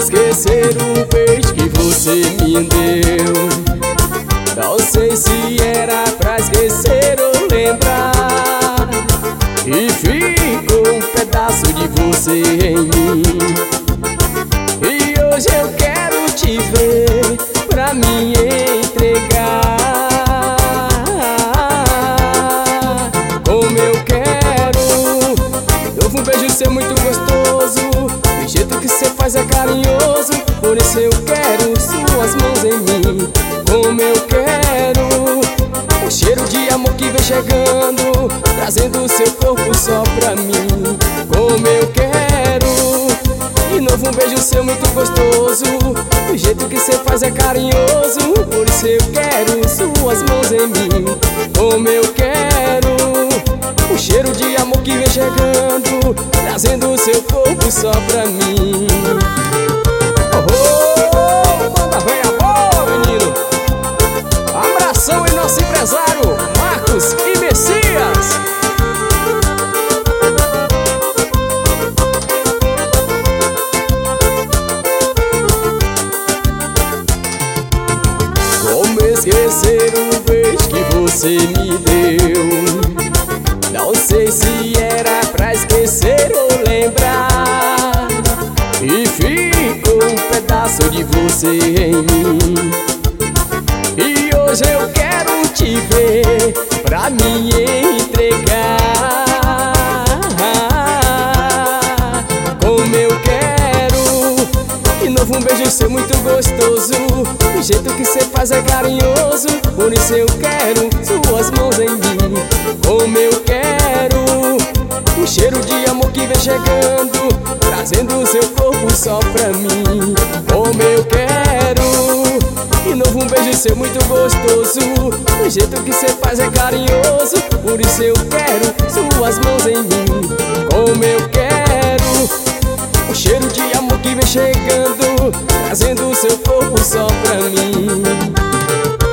esquecer o beijo que você me deu. Não sei se era pra esquecer ou lembrar, e ficou um pedaço de você em mim. E hoje eu quero te ver pra me entregar, como eu quero. Novo um beijo seu muito gostoso, do jeito que cê faz é carinhoso. Por isso eu quero suas mãos em mim, como eu quero. O cheiro de amor que vem chegando, trazendo o seu corpo só pra mim, como eu quero. De novo um beijo seu muito gostoso, do jeito que cê faz é carinhoso. Por isso eu quero suas mãos em mim, como eu quero. O cheiro de amor que vem chegando, trazendo o seu corpo só pra mim. Oh, manda bem amor, menino. Abração em nosso empresário Marcos e Messias. Como esquecer o beijo que você me deu? Não sei se era pra esquecer ou lembrar, e ficou um pedaço de você em mim. E hoje eu quero te ver pra me entregar, como eu quero. De novo um beijo seu muito gostoso, do jeito que cê faz é carinhoso. Por isso eu quero suas mãos em mim, como eu quero. O cheiro de amor que vem chegando, trazendo o seu corpo só pra mim, como eu quero. De novo um beijo seu muito gostoso, do jeito que cê faz é carinhoso. Por isso eu quero suas mãos em mim, como eu quero. O cheiro de amor que vem chegando, trazendo o seu corpo só pra mim.